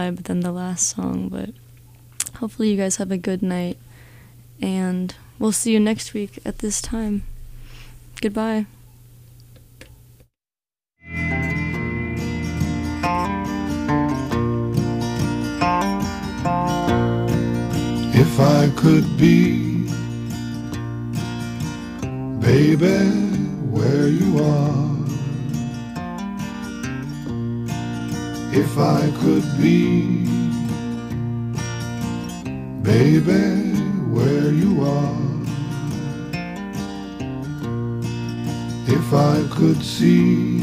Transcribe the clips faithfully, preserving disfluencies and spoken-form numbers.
vibe than the last song, but hopefully you guys have a good night, and we'll see you next week at this time. Goodbye. If I could be, baby, where you are. If I could be, baby, where you are. If I could see,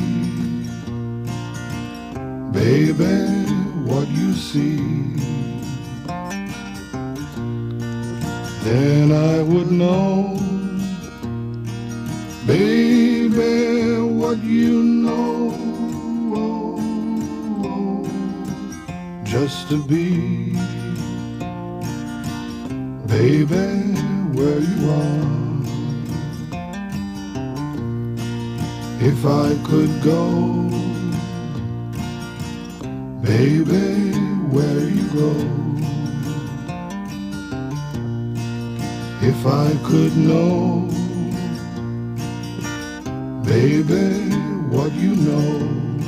baby, what you see, then I would know, baby, what you know. Just to be, baby, where you are. If I could go, baby, where you go. If I could know, baby, what you know,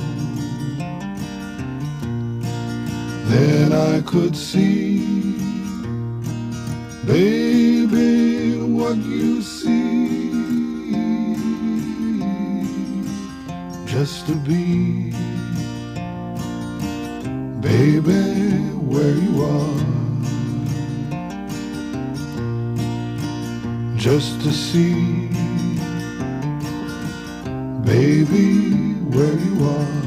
then I could see, baby, what you see. Just to be, baby, where you are. Just to see, baby, where you are.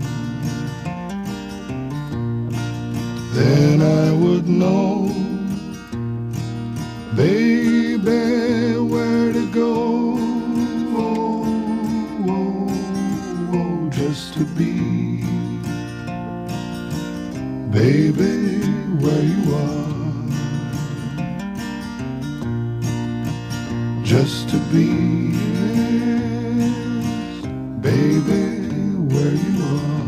Then I would know, baby, where to go. Just to be, baby, where you are. Just to be, baby, where you are.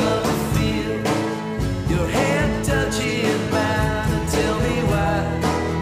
Your hand touching mine and tell me why.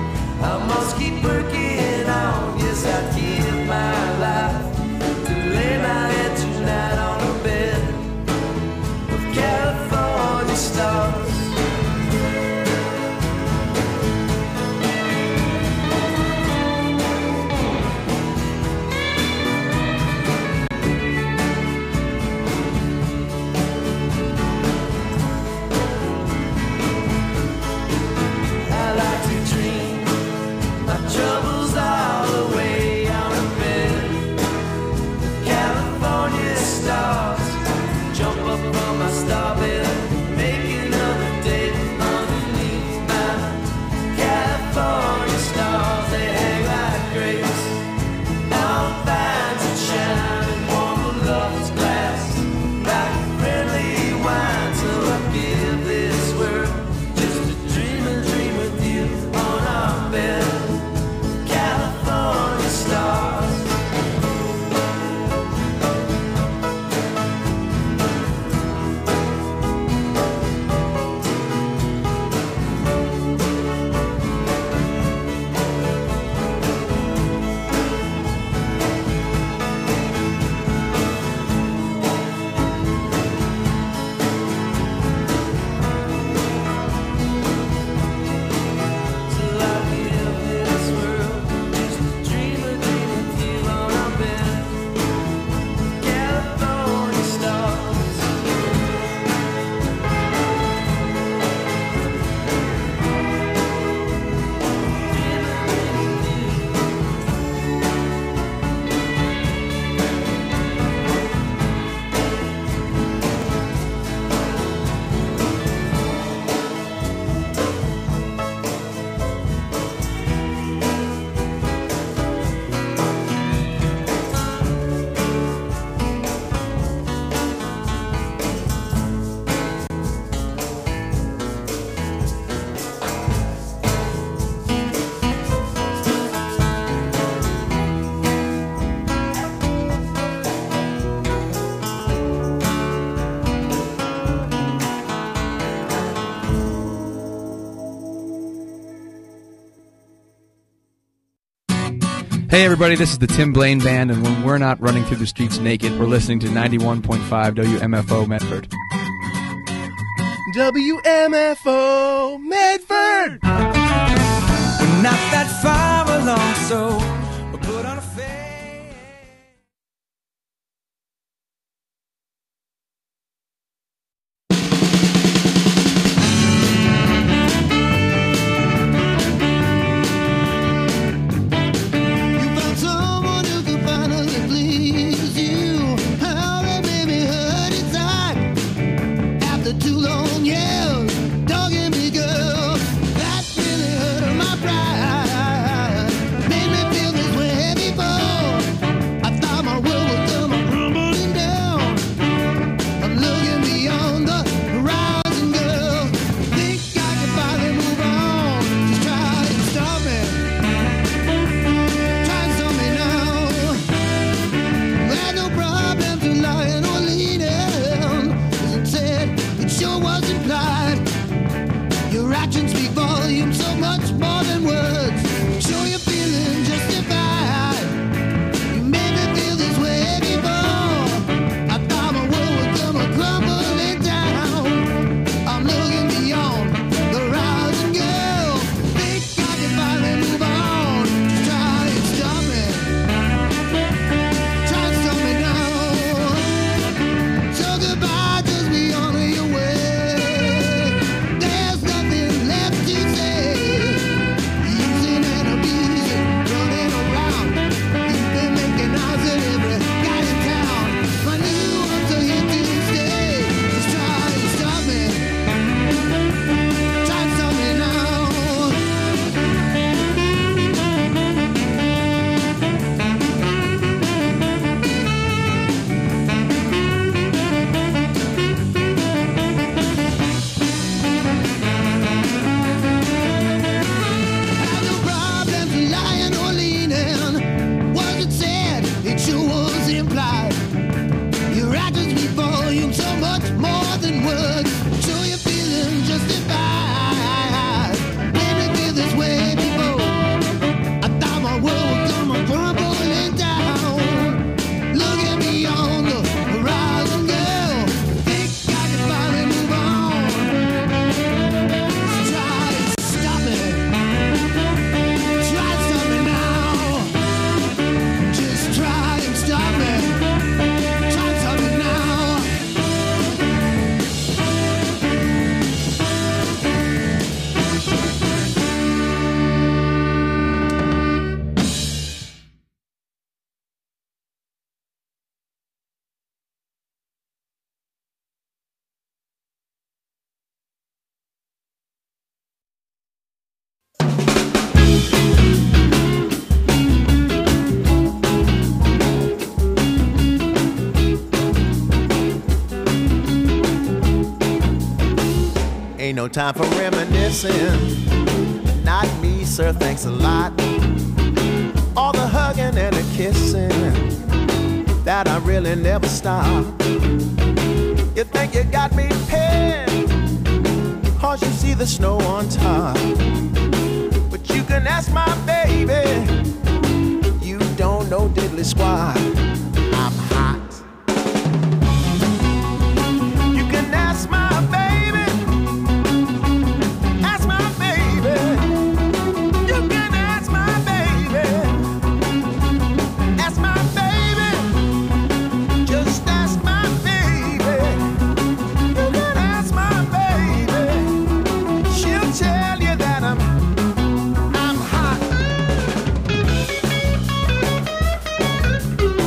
Hey everybody, this is the Tim Blaine Band, and when we're not running through the streets naked, we're listening to ninety-one point five W M F O Medford. W M F O Medford! We're not that far along, so we'll put on a face. Ain't no time for reminiscing. Not me, sir, thanks a lot. All the hugging and the kissing that I really never stop. You think you got me pinned, cause you see the snow on top. But you can ask my baby, you don't know diddly squat. I'm hot. You can ask my baby. I'm hot.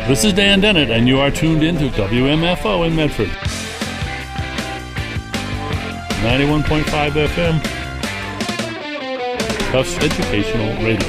This is Dan Dennett, and you are tuned into W M F O in Medford. ninety-one point five F M. Tufts Educational Radio.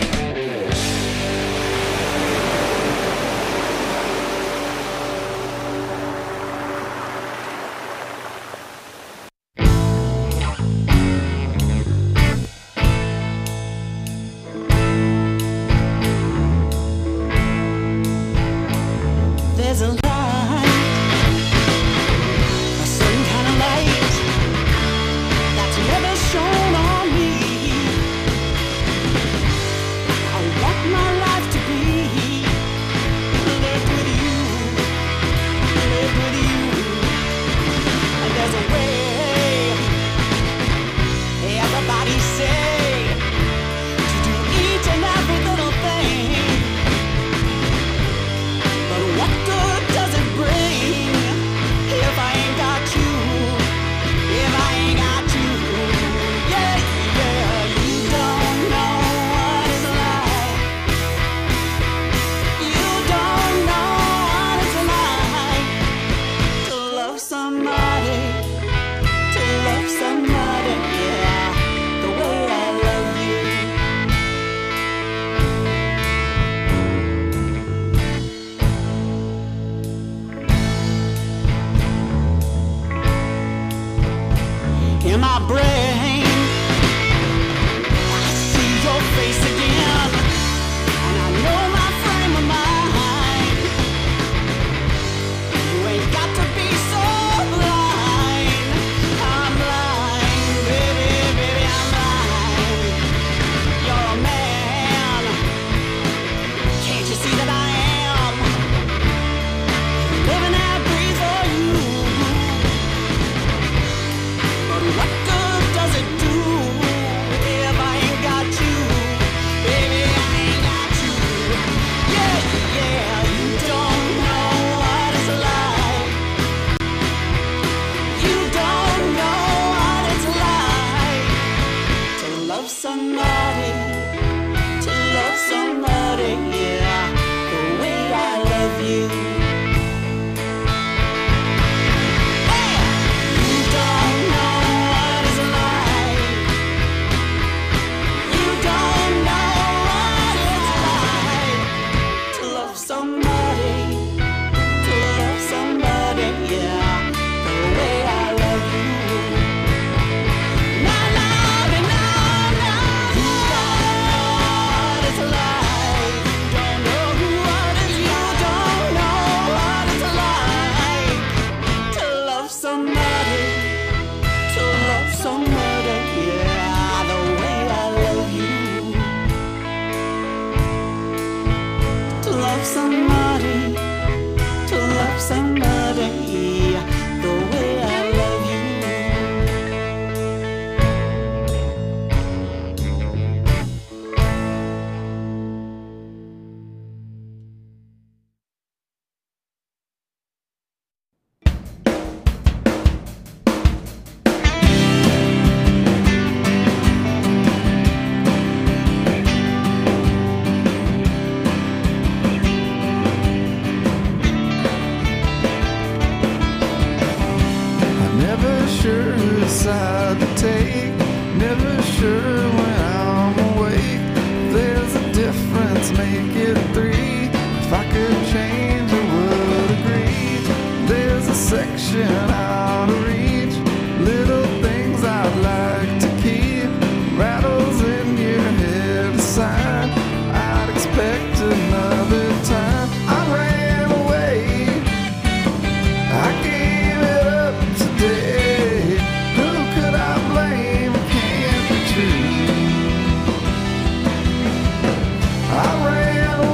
I ran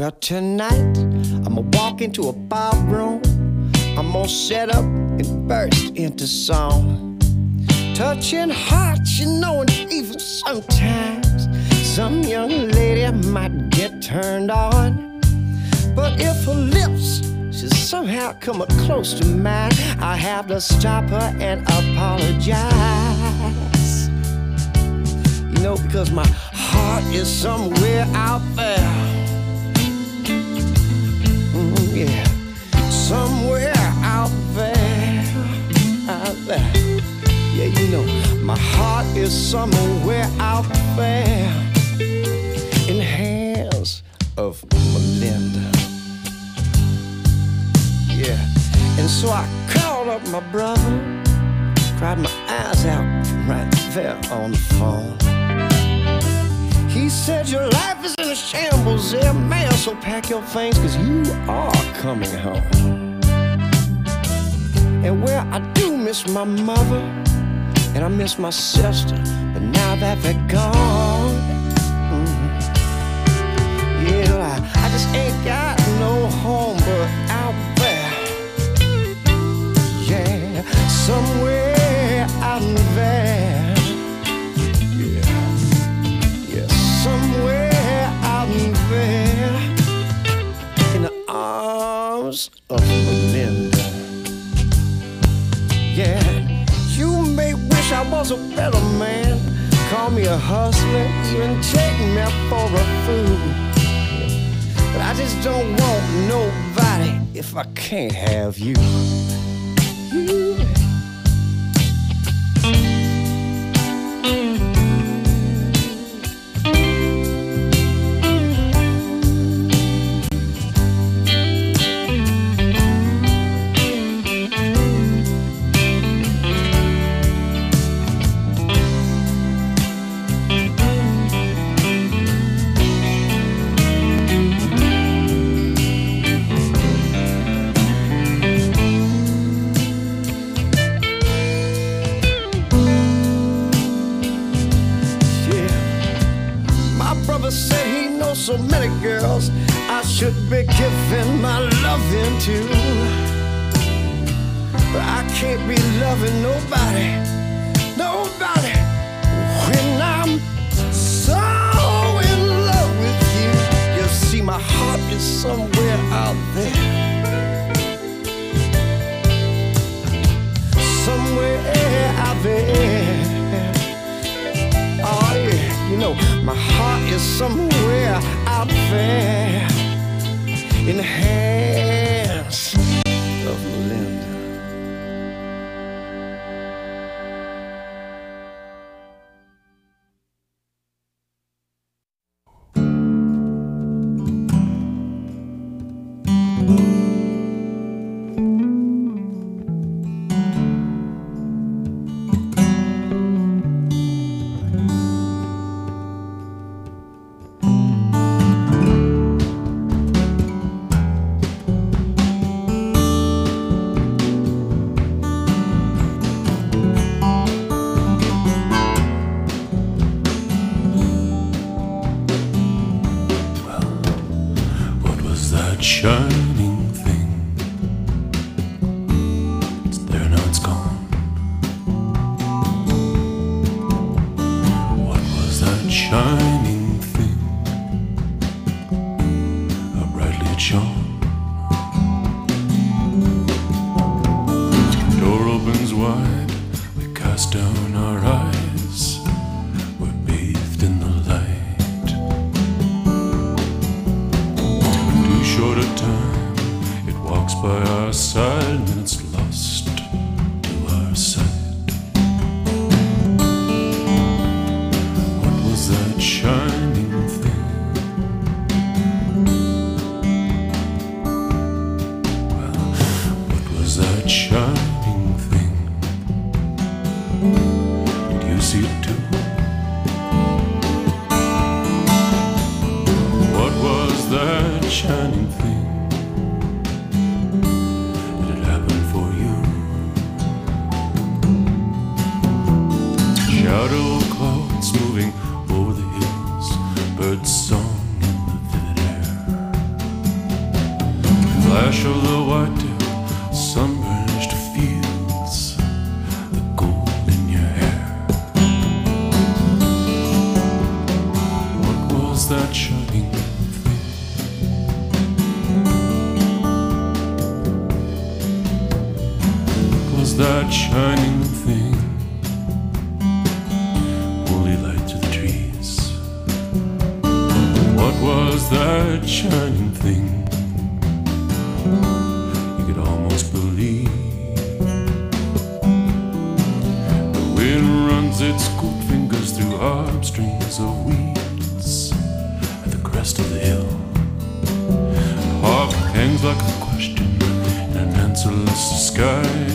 Well, tonight I'ma walk into a ballroom. I'm gonna set up and burst into song, touching hearts, you know, and even sometimes some young lady might get turned on. But if her lips should somehow come up close to mine, I have to stop her and apologize. You know, because my heart is somewhere out there. Mm, yeah, somewhere out there, out there. Yeah, you know, my heart is somewhere out there in the hands of Melinda. Yeah, and so I called up my brother, cried my eyes out right there on the phone. He said, your life is in a shambles there, man, so pack your things, cause you are coming home. And where I do miss my mother, and I miss my sister, but now that they're gone, mm, yeah, I, I just ain't got no home but out there. Yeah, somewhere out there. Yeah, yeah, somewhere out there in the arms of Melinda. Yeah, you may wish I was a better man, call me a hustler, even take me for a fool. But I just don't want nobody if I can't have you. You. Said he knows so many girls I should be giving my loving to, but I can't be loving nobody, nobody when I'm so in love with you. You see, my heart is somewhere out there, somewhere out there. Oh yeah, you know, my heart is somewhere out there in the hands of Melinda. Shining thing, it's there now, it's gone. What was that shining thing? How brightly it shone. Door opens wide, we cast down our eyes, we're bathed in the light. Short of time, it walks by our side, and then it's lost to our sight. What was that shining thing? Well, what was that shining thing? Did you see it too? What was that shining thing? Did it happen for you? Shadow clouds moving over the hills, birds song in the vivid air. was that shining thing? Woolly light through the trees. What was that shining thing? You could almost believe. The wind runs its cool fingers through harp strings of weeds at the crest of the hill. The harp hangs like a question in an answerless sky.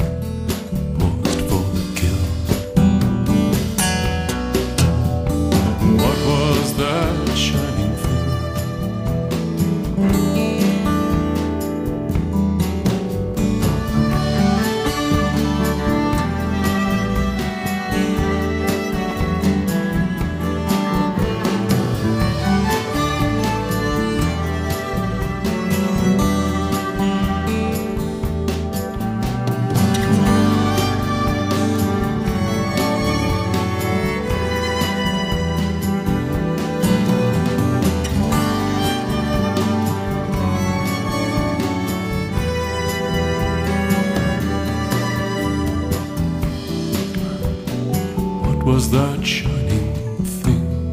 Was that shining thing?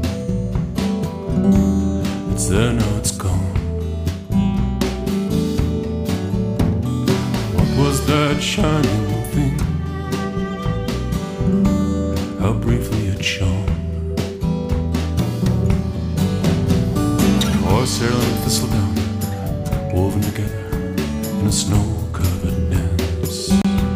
It's there now, it's gone. What was that shining thing? How briefly it shone. Horsehair and thistledown woven together in a snow-covered nest.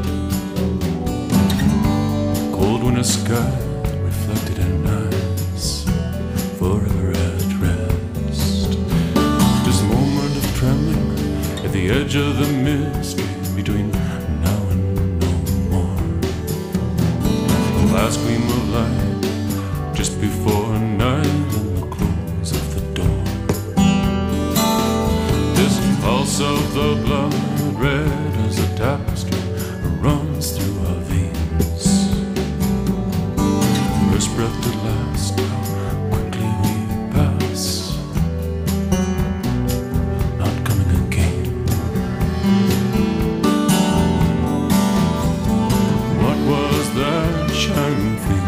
Cold winter sky reflected in eyes forever at rest. This moment of trembling at the edge of the mystery between now and no more. The last gleam of light just before night and the close of the door. This pulse of the blood, red as a tapestry, runs through our veins. First breath to last, how quickly we pass, not coming again. What was that shining thing?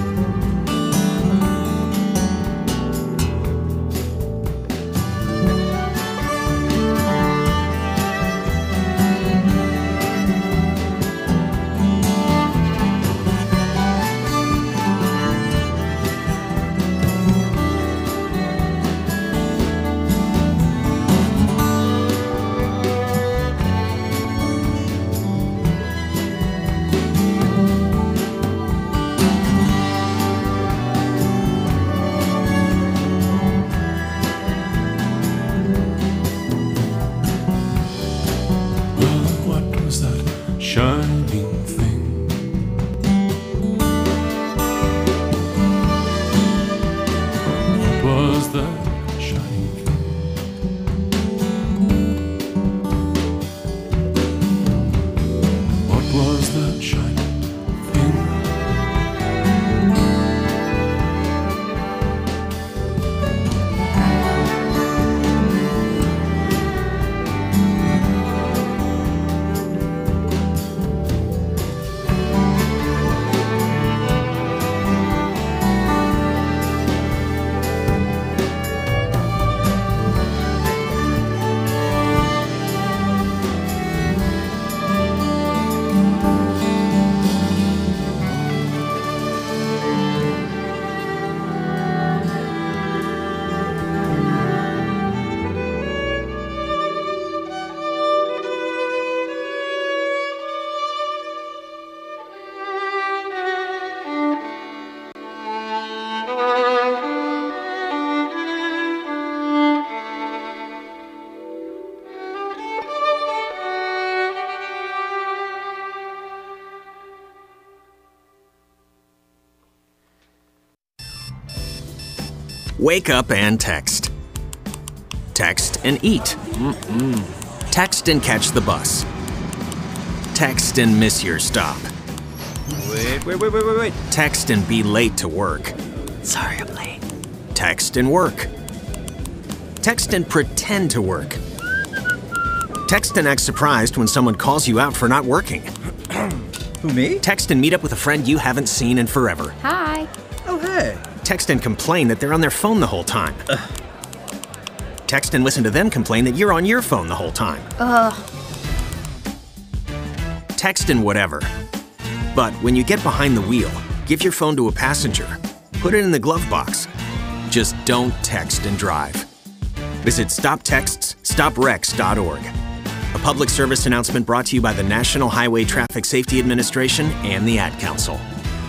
Shining thing. What was that shining thing? What was that shining thing? Wake up and text. Text and eat. Mm-mm. Text and catch the bus. Text and miss your stop. Wait, wait, wait, wait, wait, wait. Text and be late to work. Sorry, I'm late. Text and work. Text and pretend to work. Text and act surprised when someone calls you out for not working. Who, me? Text and meet up with a friend you haven't seen in forever. Hi. Oh, hey. Text and complain that they're on their phone the whole time. Ugh. Text and listen to them complain that you're on your phone the whole time. Ugh. Text and whatever. But when you get behind the wheel, give your phone to a passenger. Put it in the glove box. Just don't text and drive. Visit stop texts stop wrecks dot org. A public service announcement brought to you by the National Highway Traffic Safety Administration and the Ad Council.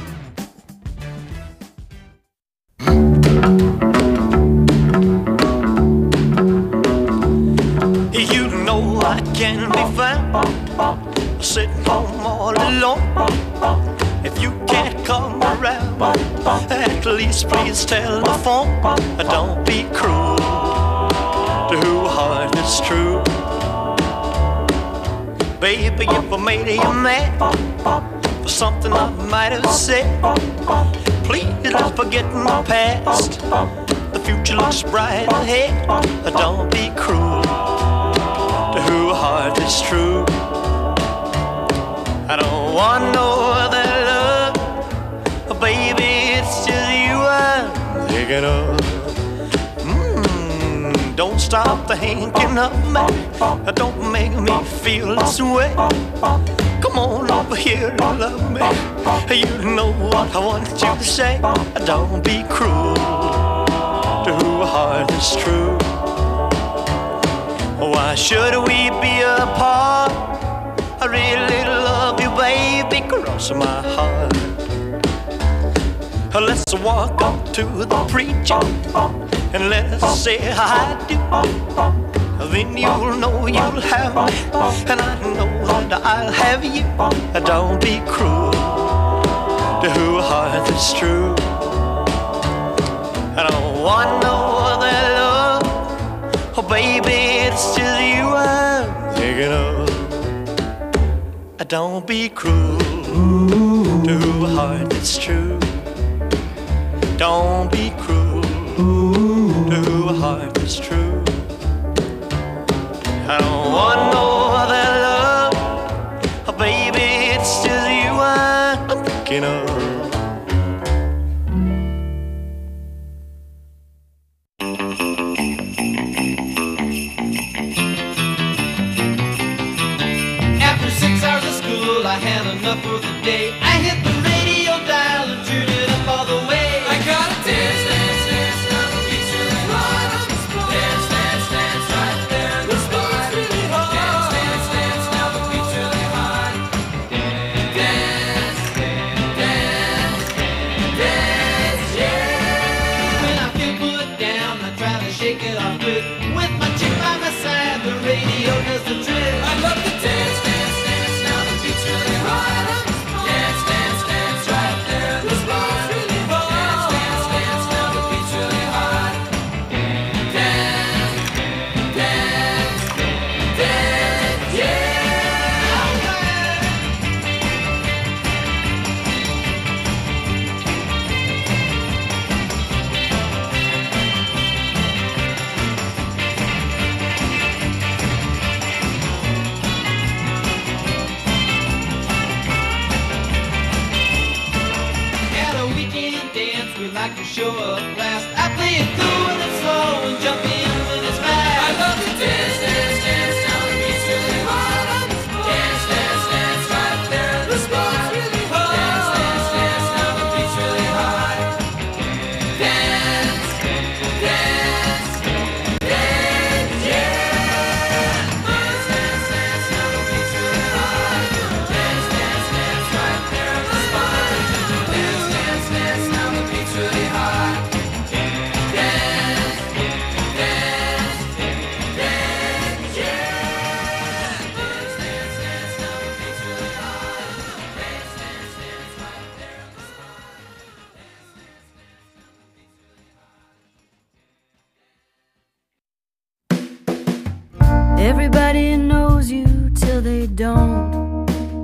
You know I can be found sitting home all alone. If you can't come around, at least please telephone. Don't be cruel to who heart is true. Baby, if I made you mad for something I might have said, please don't forget my past. The future looks bright ahead. Don't be cruel to who heart is true. I don't want no other love, baby, it's just you I'm thinking of. Mm, don't stop thinking of me, don't make me feel this way. Come on over here and love me, you know what I want you to say. Don't be cruel to who heart is true. Why should we be apart? I really love you, baby, cross my heart. Let's walk up to the preacher and let's say I do. Then you'll know you'll have me, and I know that I'll have you. Don't be cruel to who heart is true. I don't want no other love, oh baby, it's just you I'm thinking of. Don't be cruel to who heart is true. Don't be cruel to who heart is true. I don't want no other love, oh baby, it's just you I'm thinking of. After six hours of school, I had enough for the day. I hit the radio dial and turned it up all the way. I got a dance, dance, dance, now the beat's really hard. Dance, dance, dance, right there in the spot. Dance, dance, dance, now the beat's really hard. Dance, dance, dance, yeah. When I feel put down, I try to shake it off quick. With my chick by my side, the radio does the trick. I love to dance, dance, dance, now the beat's really hard. Dance, dance, dance, right there in the spot. Dance, dance, dance, now the beat's really hard. Dance, dance, dance, yeah. At a weekend dance, we like to show up last. I play it cool and slow and jump in when it's fast. I love to dance, dance, dance, now the beat's really hard. Dance, dance, dance, right there in the spot. Dance, dance, dance, now the beat's really hard. Dance, dance, dance, yeah. Dance, dance, dance, now the beat's really hard. Dance, dance, dance, right there in the spot. Dance, dance, dance, now the beat's really hard. Dance, dance, dance, yeah. Dance, dance, dance, now the beat's really hard. Dance, dance, dance, right there in the spot. Everybody knows you till they don't.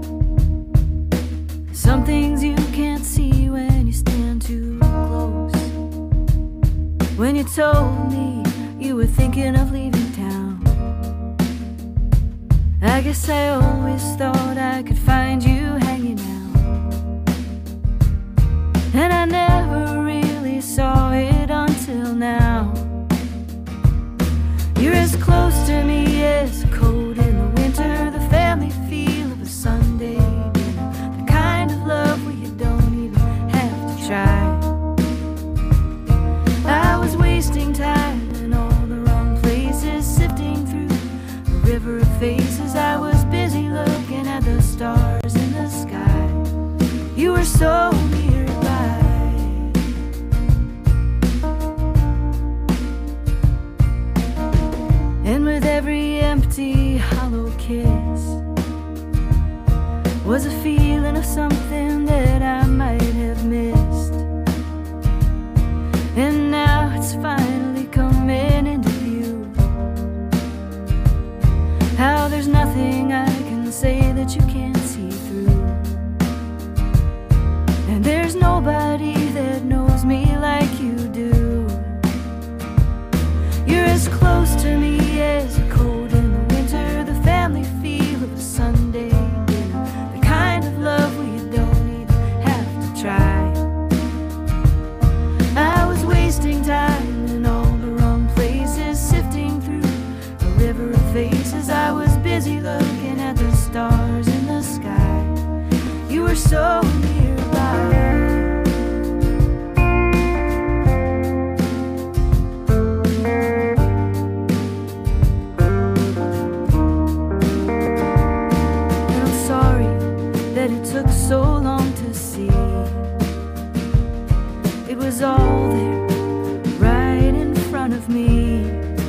Some things you can't see when you stand too close. When you told me you were thinking of leaving town, I guess I always thought I could find you hanging out, and I never really saw it until now. You're as close to me as a cold in the winter, the family feel of a Sunday dinner, the kind of love where you don't even have to try. I was wasting time in all the wrong places, sifting through a river of faces. I was busy looking at the stars in the sky. You were so nearby. And with every empty, hollow kiss was a feeling of something that I might have missed. And now it's finally coming into view, how there's nothing I can say that you can't see through. And there's nobody that knows me like you do. You're as close to me as a cold in the winter, the family feel of a Sunday dinner, the kind of love where you don't even have to try. I was wasting time in all the wrong places, sifting through a river of faces. I was busy looking at the stars in the sky. You were so nearby. Took so long to see. It was all there, right in front of me.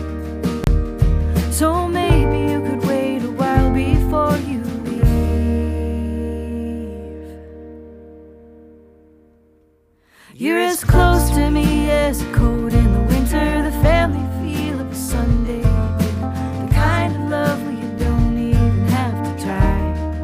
So maybe you could wait a while before you leave. You're as close to me as a cold in the winter, the family feel of a Sunday dinner, the kind of love where you don't even have to try.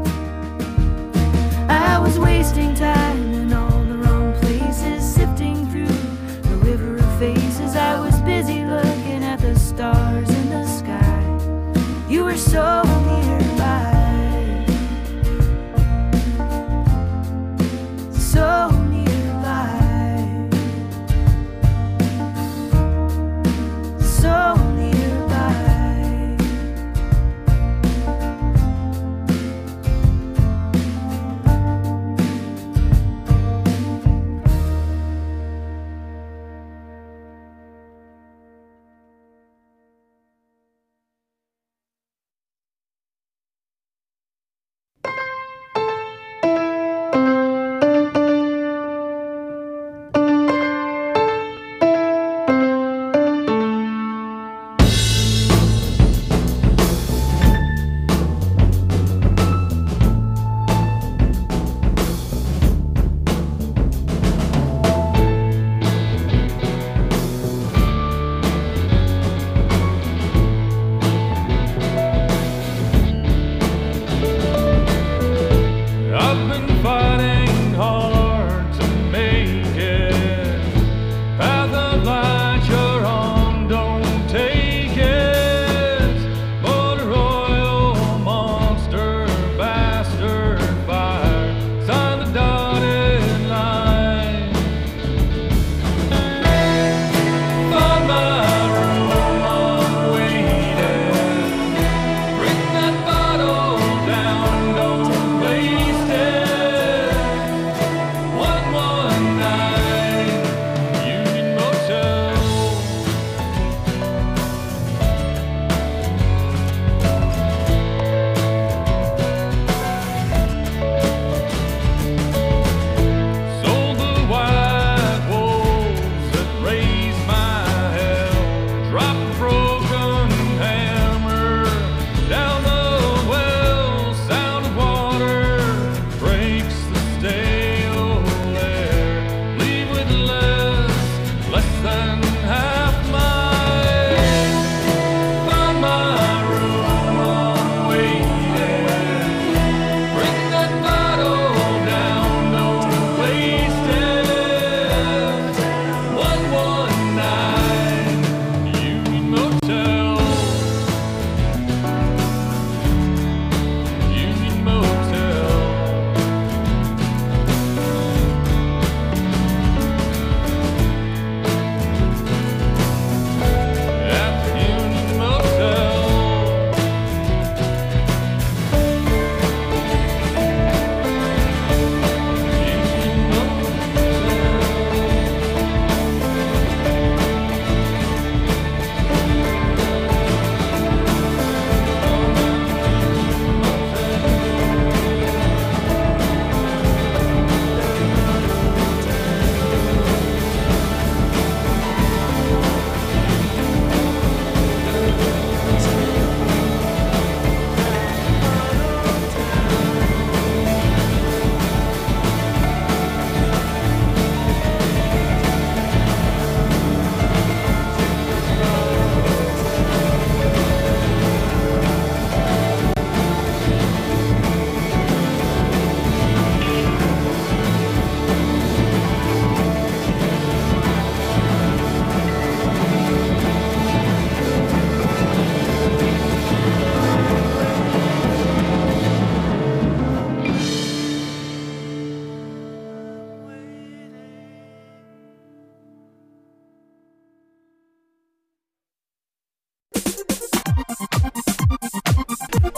I was wasting time in all the wrong places, sifting through a river of faces. I was busy looking at the stars in the sky. You were so nearby, so nearby, so nearby.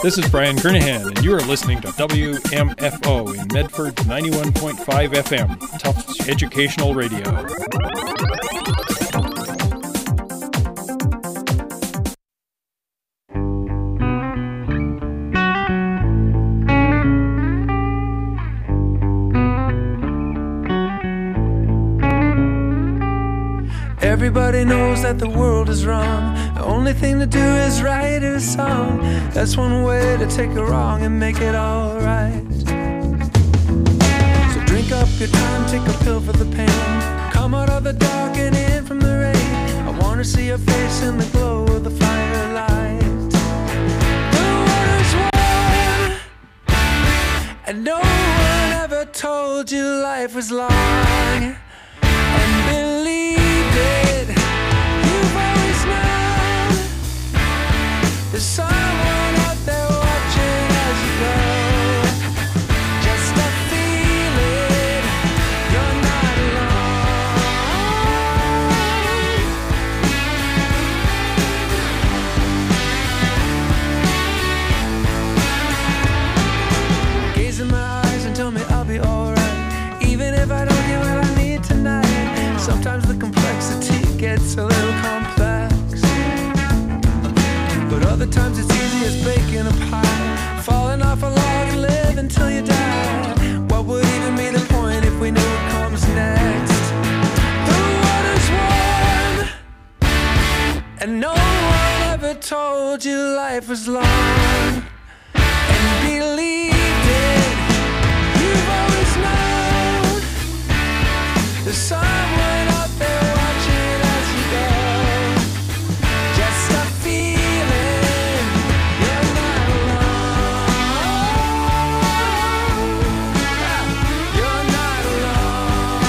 This is Brian Kernahan, and you are listening to W M F O in Medford ninety-one point five F M, Tufts Educational Radio. Everybody knows that the world is wrong. The only thing to do is write a song. That's one way to take a wrong and make it alright. So drink up your time, take a pill for the pain. Come out of the dark and in from the rain. I wanna see your face in the glow of the firelight. The water's warm, and no one ever told you life was long. And believe it, you've always known there's someone out there watching as you go. Just a feeling you're not alone. Gaze in my eyes and tell me I'll be alright, even if I don't get what I need tonight. Sometimes the complexity gets a little complex, but other times it's easy as baking a pie, falling off a log and live until you die. What would even be the point if we knew what comes next? The water's warm, and no one ever told you life was long. And believed it, you've always known there's someone out there watching as you go. Just a feeling you're not alone. You're not alone.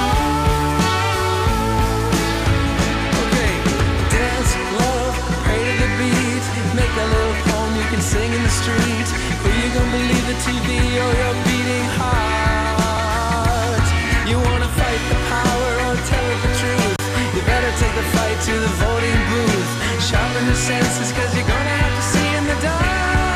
Okay, dance, love, pray to the beat. Make a little poem you can sing in the street. Who you gonna believe, the T V or your beating heart? You wanna fight the power or tell it the truth? You better take the fight to the voting booth. Sharpen your senses, cause you're gonna have to see in the dark.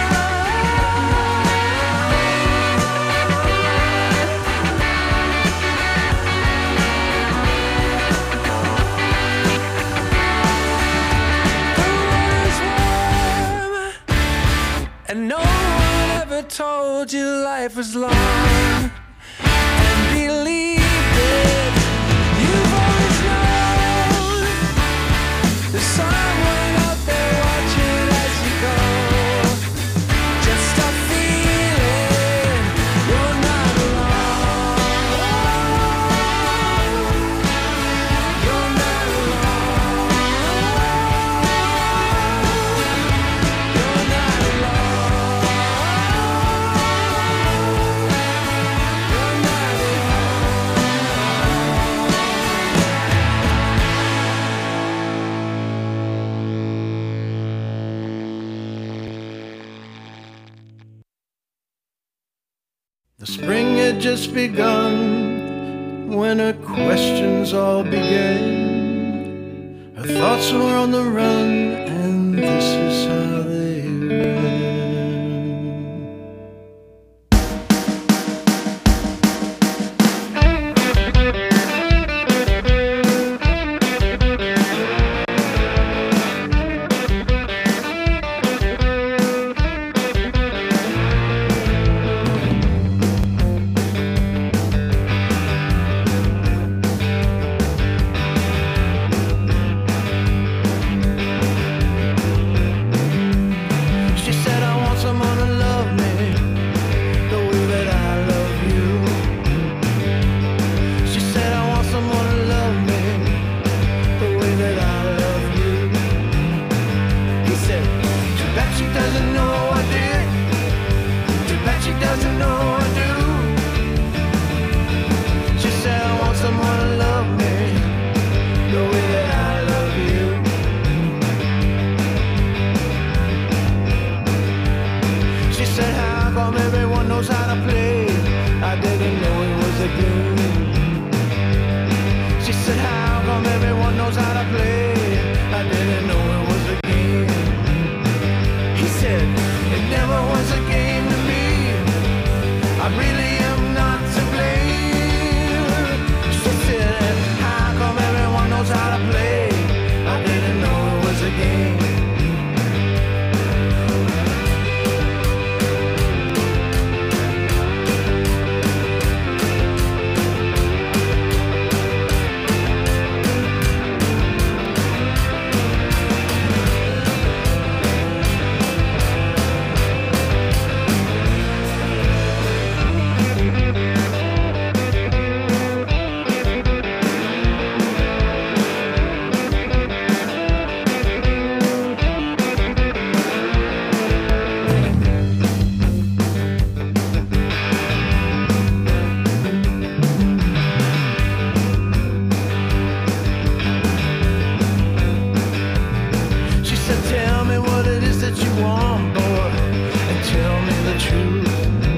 The water's warm, and no one ever told you life was long. And believed it, you've always known there's someone out there watching as you go. Just a feeling you're not alone. You're not alone. You're not alone. You're not The spring had just begun, winter questions all began. Her thoughts were on the run, and this is how they ran. It never really am not to blame. She said, how come everyone knows how to play? I didn't know it was a game. She said, tell me what it is that you want, boy, and tell me the truth.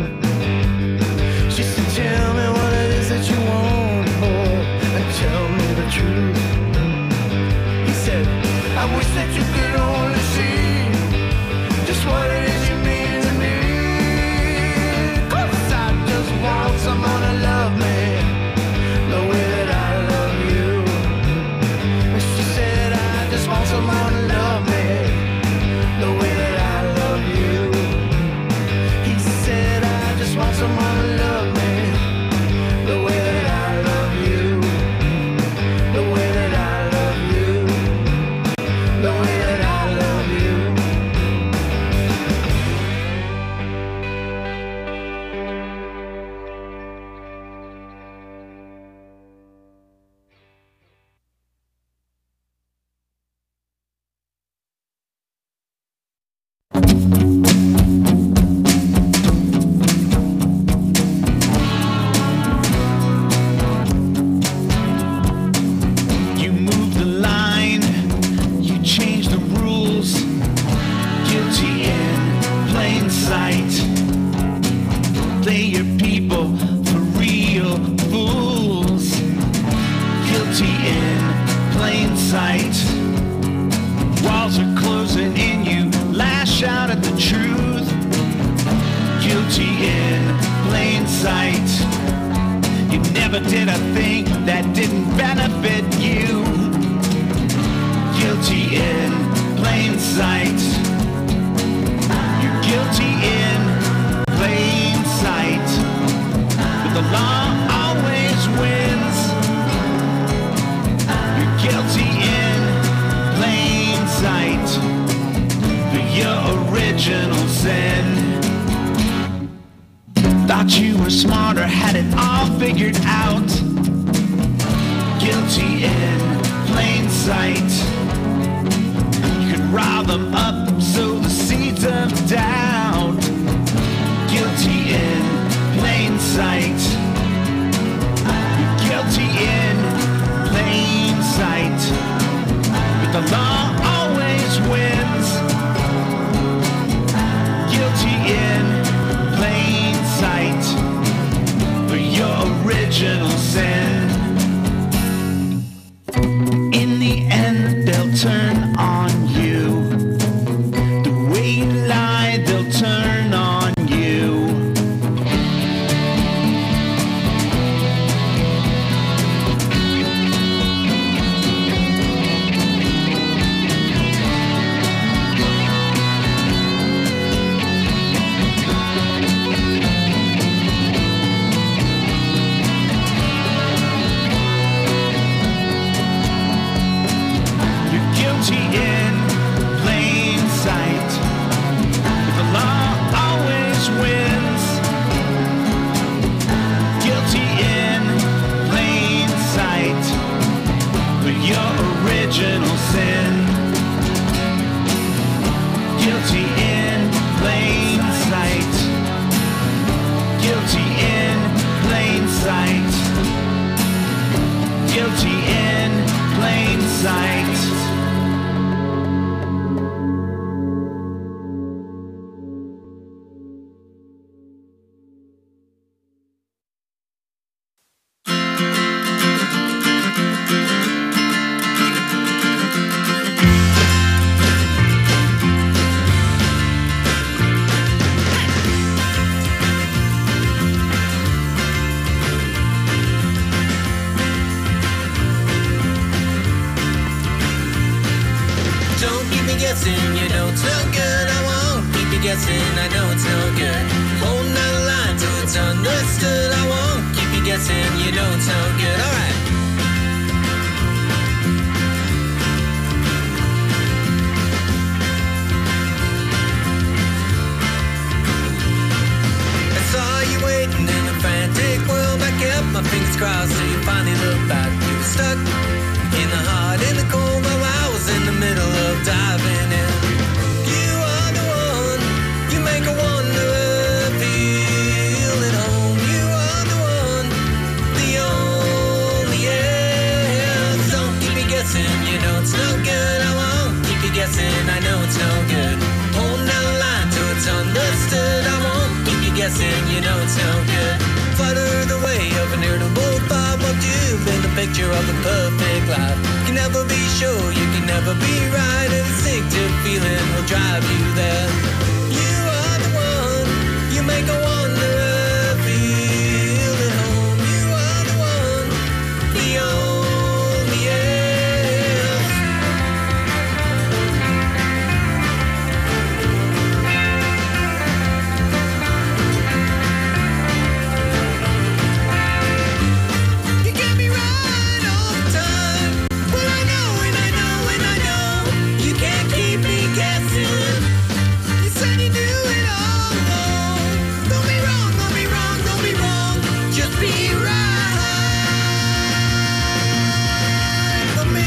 She said, tell me what it is that you want, boy, and tell me the truth. He said, I wish that you could only see just what it is you mean to me. 'Cause I just want someone to love me the way that I love you. And she said, I just want someone to love me the way that I love you. He said, I just want someone to love me the way that I love you. The way that I love you. The way that I love you. You move the line, you change the rules. Guilty in plain sight. Play your people for real fools. Guilty in plain sight. Walls are closing in, you lash out at the truth. Guilty in plain sight. You never did a thing that didn't benefit you. Guilty in plain sight. You're guilty in plain sight. But the law always wins. You're guilty in plain sight for your original sin. Thought you were smarter, had it all figured out. Guilty in plain sight. You could rile them up, sow the seeds of doubt. Guilty in plain sight. You're guilty in plain sight. But the law always wins. Guilty in plain sight for your original sin. In the end, they'll turn on you. The way you lie, they'll turn it's understood. I won't keep you guessing, you know it's no good. Alright. I saw you waiting in a frantic world. I kept my fingers crossed till you finally looked back. You were stuck in the hot, in the cold, while I was in the middle of diving in. You are the one, you make a wanderer feel at home. You are the one, the only, yeah. Don't keep me guessing, you know it's no good. I won't keep you guessing, I know it's no good. Holding down the line till it's understood. I won't keep you guessing, you know it's no good. Flutter the way of an irritable thought. What you've been the picture of the perfect life. You can never be sure, you can never be right. An instinctive feeling will drive you there. You are the one, you make a wanderer feel at home. You are the one, the only, yeah. You get me right all the time. Well, I know and I know and I know you can't keep me guessing. You said you knew it all along. Don't be wrong, don't be wrong, don't be wrong. Just be right for me.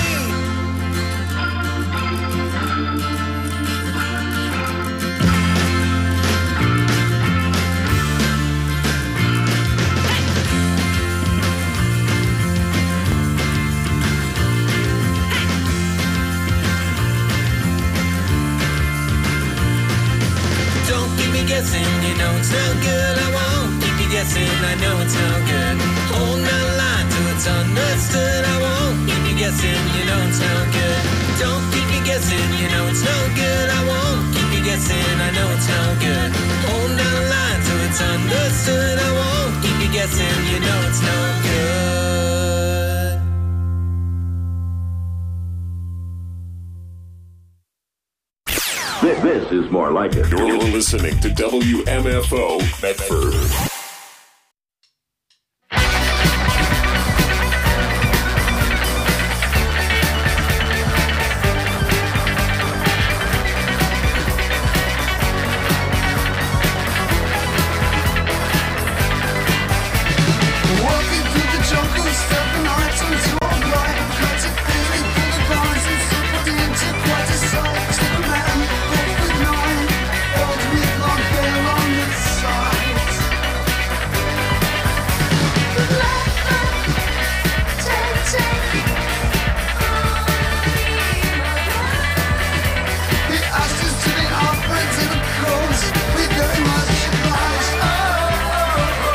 Don't keep me guessing, you know it's no good. I won't keep you guessing, I know it's no good. Hold my line till it's understood. I won't keep you guessing, you know it's no good. Don't keep me guessing, you know it's no good. I won't keep you guessing, I know it's no good. Hold down the line till it's understood. I won't keep you guessing, you know it's no good. This, this is more like it. You're listening to W M F O Medford.